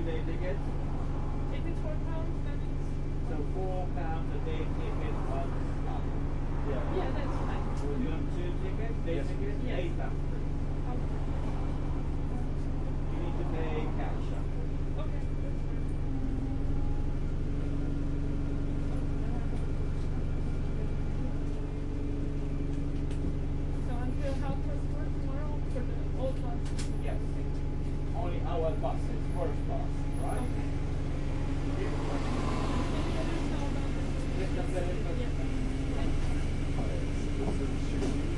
2-day ticket. If it's £4, then it's... So £4 a day ticket on stop. Yeah, that's fine. Would you want 2 tickets? Day Yes. ticket? Yes. £8. You need to pay cash. Okay. So until 4:30 tomorrow for the old ones? Yes. Only our buses, first bus, right? Okay. Any other sound on Yes, that's very Yes. much. Thank you.